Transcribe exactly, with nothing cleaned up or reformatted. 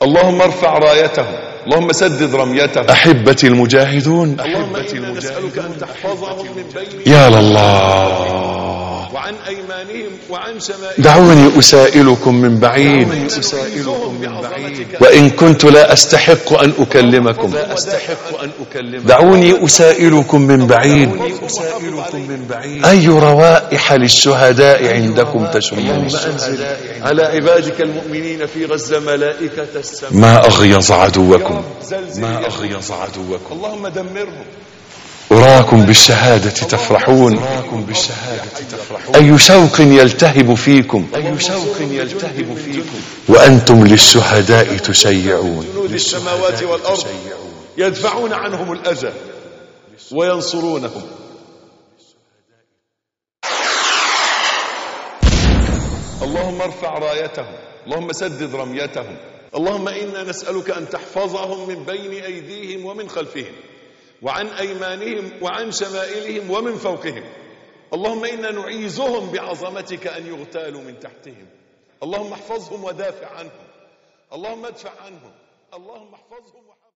اللهم ارفع رايتهم، اللهم سدد رميتهم. أحبتي المجاهدون، اللهم إنا نسألك أن تحفظهم من بين يا الله، وعن أيمانهم وعن شمائلهم. دعوني أسائلكم من بعيد، وإن كنت لا أستحق أن أكلمكم، دعوني أسائلكم من بعيد، أي روائح للشهداء عندكم تشمون؟ على عبادك المؤمنين في غزة ملائكة السماء. ما أغيظ عدوكم، ما أغيظ عدوكم. اللهم دمرهم. أراكم بالشهادة تفرحون، أي شوق يلتهب فيكم، أي شوق يلتهب فيكم، وأنتم للشهداء تشيعون. جنود السماوات والأرض يدفعون عنهم الأذى وينصرونهم. اللهم ارفع رايتهم، اللهم سدد رميتهم. اللهم إنا نسألك أن تحفظهم من بين أيديهم ومن خلفهم وعن أيمانهم وعن شمائلهم ومن فوقهم. اللهم إنا نعيذهم بعظمتك أن يغتالوا من تحتهم. اللهم احفظهم ودافع عنهم، اللهم ادفع عنهم، اللهم احفظهم.